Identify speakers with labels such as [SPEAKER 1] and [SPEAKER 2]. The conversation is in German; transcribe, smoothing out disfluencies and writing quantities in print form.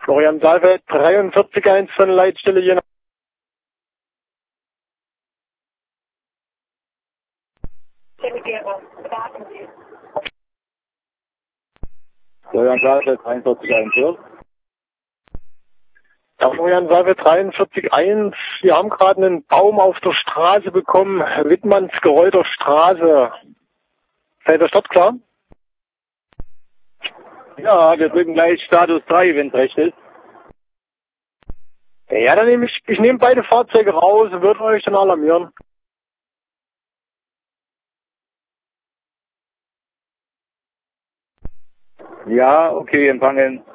[SPEAKER 1] Florian Saalfeld, 43.1 von Leitstelle Jena.
[SPEAKER 2] Florian Saalfeld, 43.1.
[SPEAKER 1] Ja, Florian Saalfeld, 43.1. Wir haben gerade einen Baum auf der Straße bekommen, Wittmannsgereuter Straße. Seid ihr startklar?
[SPEAKER 2] Ja, wir drücken gleich Status 3, wenn es recht ist.
[SPEAKER 1] Ja, dann nehme ich nehme beide Fahrzeuge raus und würde euch dann alarmieren.
[SPEAKER 2] Ja, okay, empfangen.